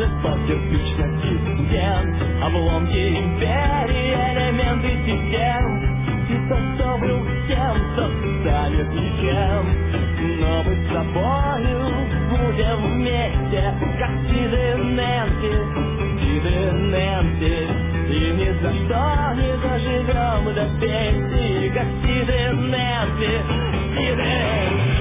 тоже по кирпичности стен. Обломки империи, элементы систем. И тот, кто был всем, тот станет ничем. Но мы с тобою будем вместе, как Сид и Нэнси, Сид и Нэнси. И ни за что не доживем до пенсии, как Сид и Нэнси, Сид и Нэнси.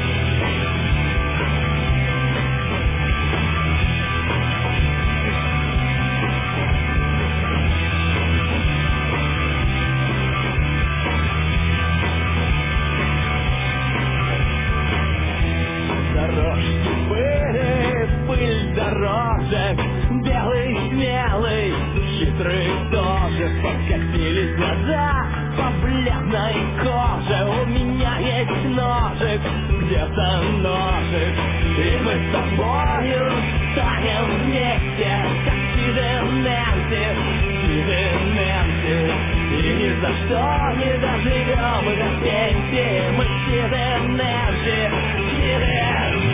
Дорожки были, пыль дорожек, белый, смелый, хитрый тоже. Подкатились глаза по бледной коже. У меня есть ножик, где-то ножик. И мы с тобою станем вместе, как Сид и Нэнси, Сид и Нэнси. И ни за что не доживем до пенсии. Мы Сид и Нэнси, Сид и Нэнси.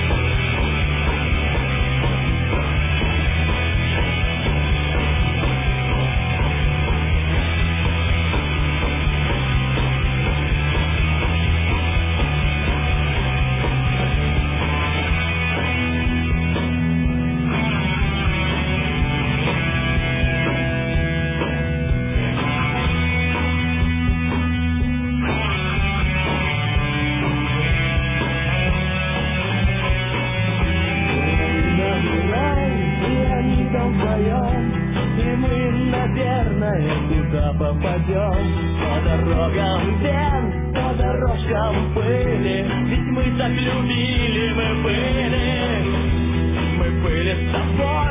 И мы, наверное, куда попадем. По дорогам вен, по дорожкам пыли. Ведь мы так любили, мы были с тобой.